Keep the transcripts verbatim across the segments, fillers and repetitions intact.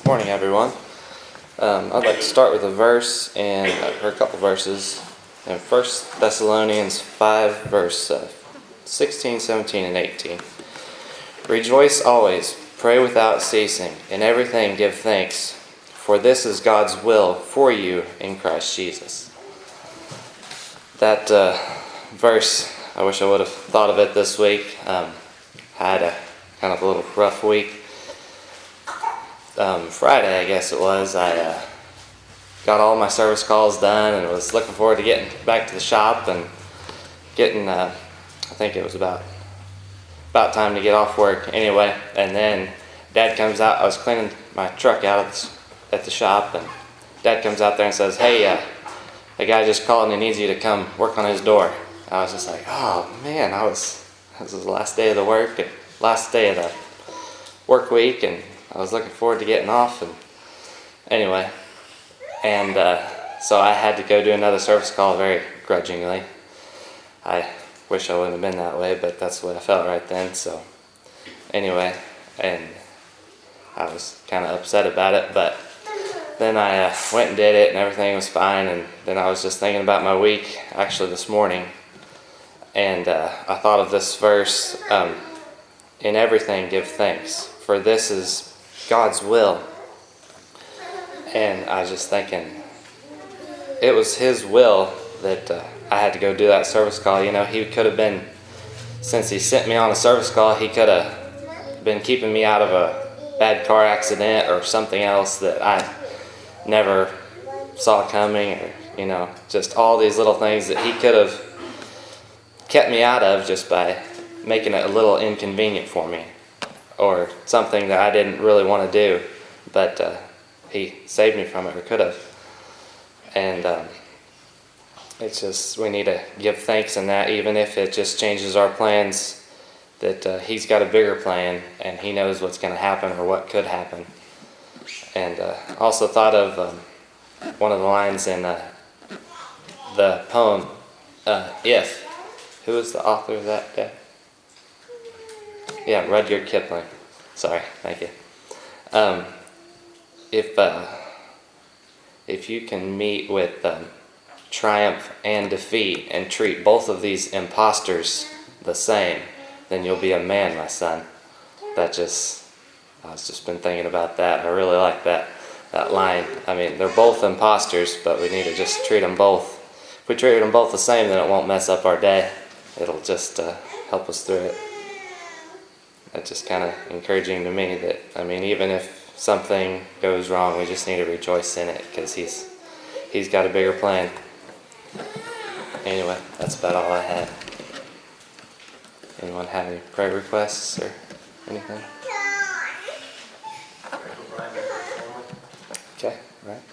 Morning, everyone. Um, I'd like to start with a verse and or a couple verses in First Thessalonians five, verse uh, sixteen, seventeen, and eighteen. Rejoice always, pray without ceasing, in everything give thanks, for this is God's will for you in Christ Jesus. That uh, verse, I wish I would have thought of it this week. Um, had a kind of a little rough week. Um, Friday, I guess it was, I uh, got all my service calls done and was looking forward to getting back to the shop and getting, uh, I think it was about about time to get off work anyway. And then Dad comes out. I was cleaning my truck out of the, at the shop, and Dad comes out there and says, "Hey, uh, the guy just called and he needs you to come work on his door." I was just like, "Oh man!" I was this was the last day of the work, and last day of the work week, and I was looking forward to getting off, and anyway, and uh, so I had to go do another service call very grudgingly. I wish I wouldn't have been that way, but that's the way I felt right then. So anyway, and I was kind of upset about it, but then I uh, went and did it, and everything was fine. And then I was just thinking about my week, actually this morning, and uh, I thought of this verse: um, "In everything give thanks, for this is God's will." And I was just thinking, it was His will that uh, I had to go do that service call. You know, He could have been, since He sent me on a service call, He could have been keeping me out of a bad car accident or something else that I never saw coming, or, you know, just all these little things that He could have kept me out of just by making it a little inconvenient for me, or something that I didn't really want to do, but uh, He saved me from it, or could have. And um, it's just, we need to give thanks in that, even if it just changes our plans, that uh, He's got a bigger plan, and He knows what's going to happen or what could happen. And uh, also thought of um, one of the lines in uh, the poem, uh, If. Who was the author of that, Dad? Yeah, Rudyard Kipling. Sorry, thank you. Um, if uh, if you can meet with um, triumph and defeat and treat both of these imposters the same, then you'll be a man, my son. That just, I was just been thinking about that. I really like that that line. I mean, they're both imposters, but we need to just treat them both. If we treat them both the same, then it won't mess up our day. It'll just uh, help us through it. That's just kind of encouraging to me that, I mean, even if something goes wrong, we just need to rejoice in it, because he's he's got a bigger plan. Anyway, that's about all I had. Anyone have any prayer requests or anything? Okay, all right.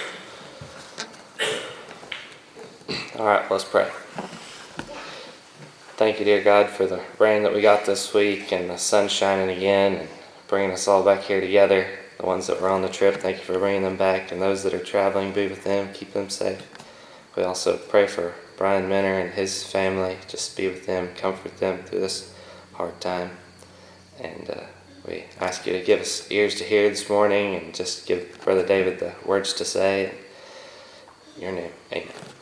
All right, let's pray. Thank you, dear God, for the rain that we got this week and the sun shining again and bringing us all back here together. The ones that were on the trip, thank you for bringing them back. And those that are traveling, be with them, keep them safe. We also pray for Brian Minner and his family. Just be with them, comfort them through this hard time. And uh, we ask you to give us ears to hear this morning, and just give Brother David the words to say. In your name, amen.